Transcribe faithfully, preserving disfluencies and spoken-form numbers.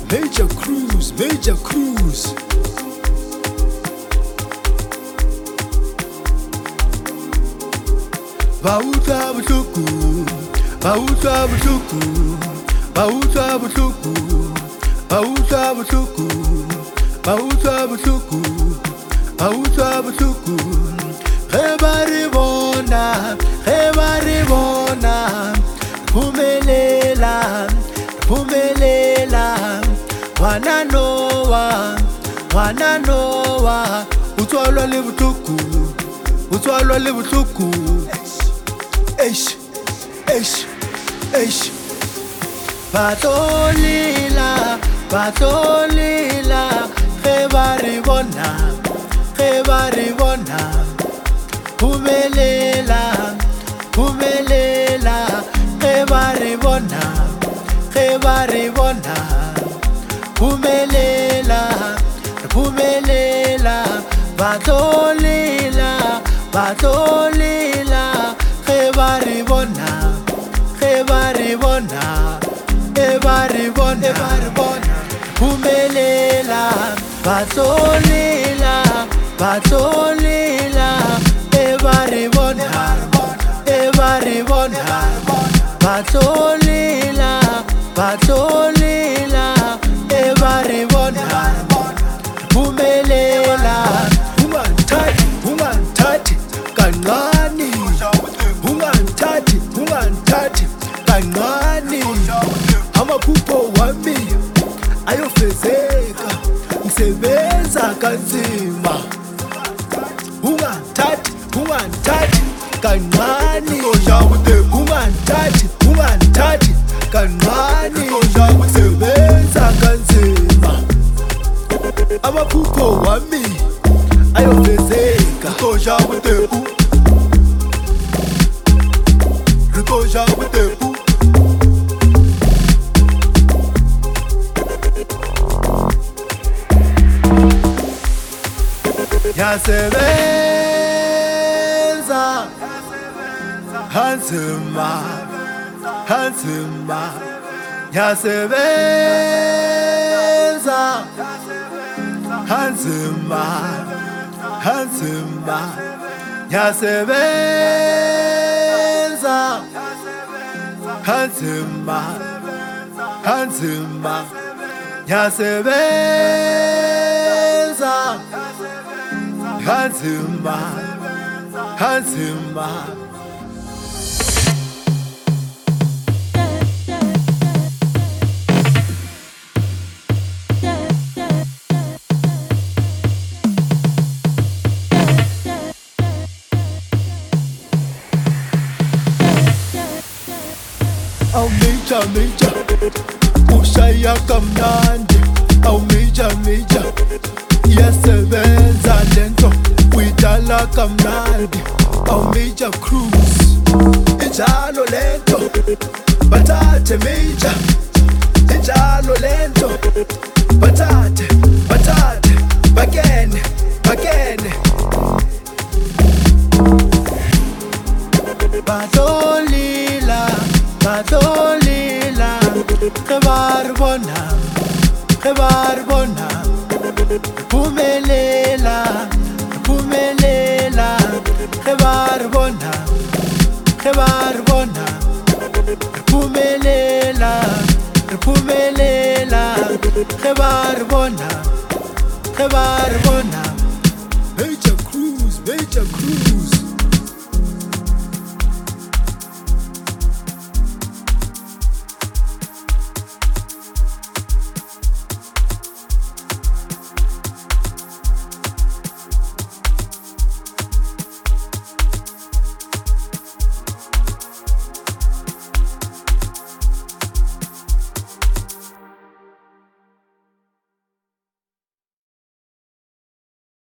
Major Cruise, Major Cruise. Bauta butuku, bauta butuku, bauta butuku, bauta butuku, bauta butuku, bauta butuku. Hebari bona, hebari bona, pumelela, pumelela. Wana Noah, wana Noah, utwalwa le butuku, utwalwa le butuku. Eish, eish, eish. Batolila, batolila, hebari bona, hebari bona. Pumelela, pumelela, hebari bona, hebari bona. Pumelela, pumelela, batolila, batolila. Hebari bona, hebari bona, hebari bona, hebari bona. Pumelela, batolila, batolila. Hebari bona, hebari bona, batolila, batolila. Hebari bona, pumelela. Unganthathi, unganthathi kancane. Unganthathi, unganthathi kancane. Amaphupho wami ayofezeka, ngisebenza kanzima. Unganthathi, unganthathi kancane. Unganthathi, unganthathi kancane. Ngisebenza kanzima. Amaphupho wami ayofezeka. Rikosha butepu, rikosha butepu. Yasebenza hanzima, hanzima. Yasebenza hanzima, hanzima. Yasebenza hanzima, hanzima. Yasebenza hanzima, hanzima. Aw Major, Major, ushaya kamnandi. Aw Major, Major, iyasebenza lento, uyidala kamnandi. Aw Major Cruise, injalo lento, bathathe Major. Injalo lento, bathathe, bathathe, bakene, bakene. Batolila, batolila. Hebari bona, hebari bona. Pumelela, pumelela. Hebari bona, hebari bona. Pumelela, pumelela. Hebari bona, hebari bona. Major Cruise, Major Cruise.